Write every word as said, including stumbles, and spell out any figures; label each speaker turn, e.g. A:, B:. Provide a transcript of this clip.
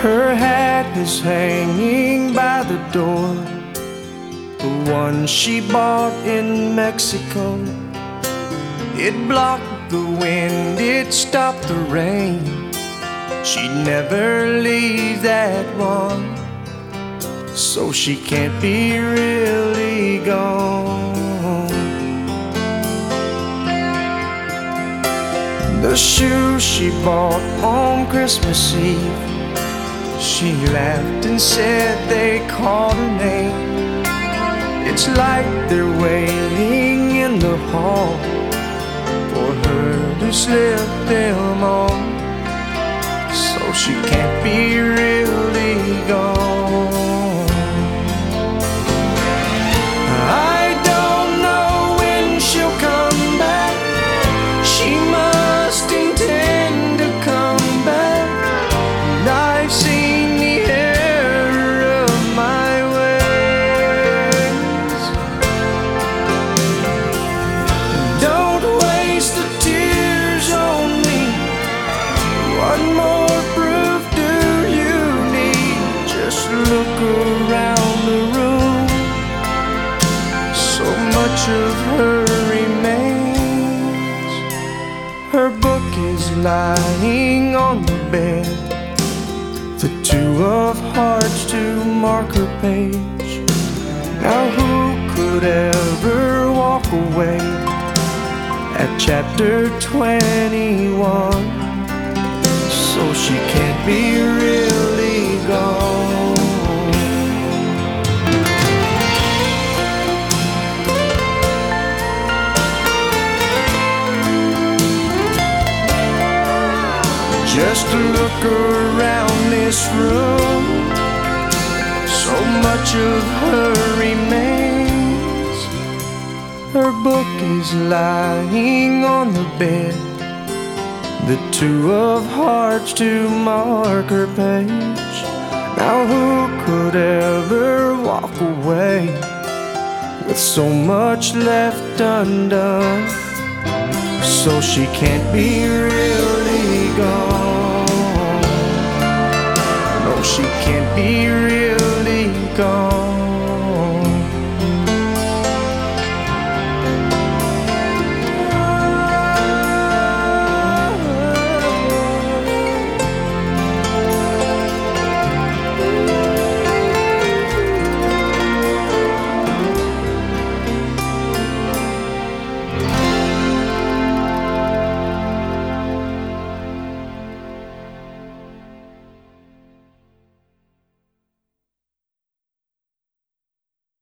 A: Her hat is hanging by the door, the one she bought in Mexico. It blocked the wind, it stopped the rain. She'd never leave that one, so she can't be really gone. The shoes she bought on Christmas Eve, she laughed and said they called her name. It's like they're waiting in the hall for her to slip them on, so she can't be really gone. I don't know when she'll come back. She must intend to come back, and I've seen the error of my ways. Don't waste the tears on me. What more proof do you need? Just look around the room. So much of her remains. Her book is lying on the bed, the two of hearts to mark her page. Now who could ever walk away at chapter twenty-one, so she can't be really gone? Just look around this room. So much of her remains. Her book is lying on the bed, the two of hearts to mark her page. Now who could ever walk away with so much left undone, so she can't be really gone? No, she can't be really gone.